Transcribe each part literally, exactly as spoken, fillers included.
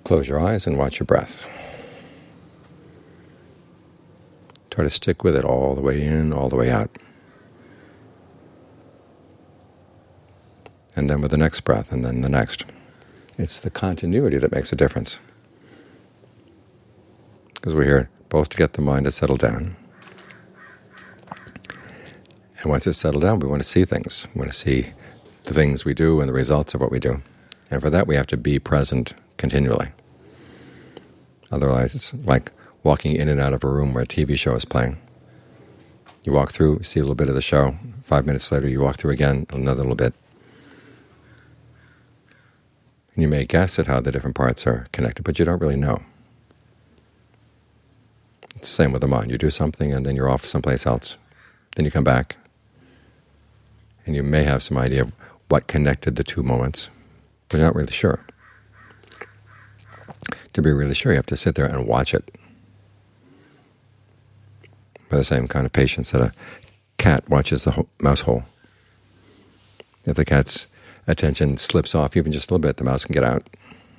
Close your eyes and watch your breath. Try to stick with it all the way in, all the way out. And then with the next breath, and then the next. It's the continuity that makes a difference. Because we're here both to get the mind to settle down. And once it's settled down, we want to see things. We want to see the things we do and the results of what we do. And for that, we have to be present continually. Otherwise, it's like walking in and out of a room where a T V show is playing. You walk through, see a little bit of the show. Five minutes later, you walk through again, another little bit. And you may guess at how the different parts are connected, but you don't really know. It's the same with the mind. You do something, and then you're off someplace else. Then you come back, and you may have some idea of what connected the two moments, but you're not really sure. To be really sure, you have to sit there and watch it with the same kind of patience that a cat watches the mouse hole. If the cat's attention slips off even just a little bit, the mouse can get out.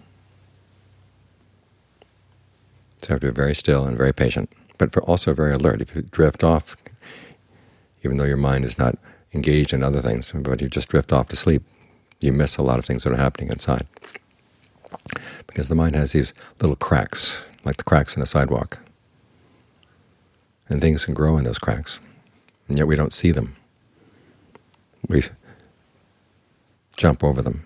So you have to be very still and very patient, but for also very alert. If you drift off, even though your mind is not engaged in other things, but you just drift off to sleep, you miss a lot of things that are happening inside. Because the mind has these little cracks, like the cracks in a sidewalk. And things can grow in those cracks, and yet we don't see them. We jump over them.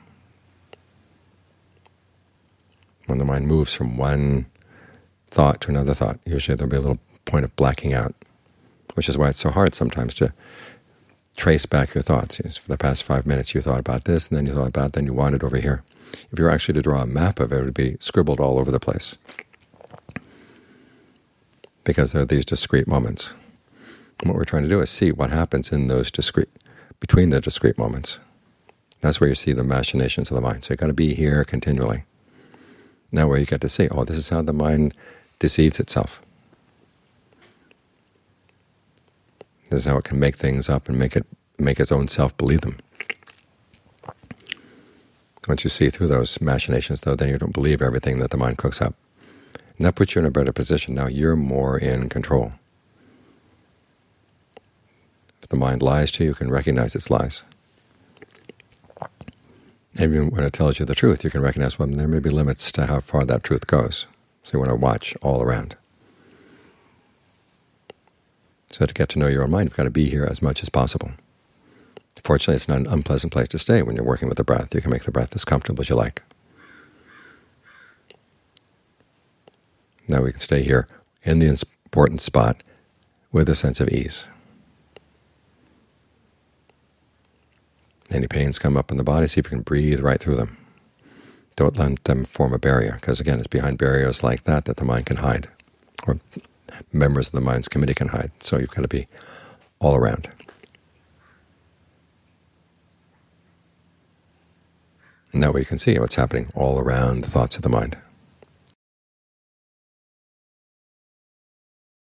When the mind moves from one thought to another thought, usually there'll be a little point of blacking out, which is why it's so hard sometimes to trace back your thoughts. For the past five minutes you thought about this, and then you thought about, then you wandered over here. If you were actually to draw a map of it, it would be scribbled all over the place, because there are these discrete moments. And what we're trying to do is see what happens in those discrete, between the discrete moments. That's where you see the machinations of the mind. So you've got to be here continually. Now where you get to see, oh, this is how the mind deceives itself. This is how it can make things up and make it make its own self believe them. Once you see through those machinations, though, then you don't believe everything that the mind cooks up. And that puts you in a better position. Now you're more in control. If the mind lies to you, you can recognize its lies. And even when it tells you the truth, you can recognize, well, there may be limits to how far that truth goes. So you want to watch all around. So to get to know your own mind, you've got to be here as much as possible. Fortunately, it's not an unpleasant place to stay when you're working with the breath. You can make the breath as comfortable as you like. Now we can stay here in the important spot with a sense of ease. Any pains come up in the body, see if you can breathe right through them. Don't let them form a barrier, because again, it's behind barriers like that that the mind can hide, or members of the mind's committee can hide. So you've got to be all around. And that way you can see what's happening all around the thoughts of the mind.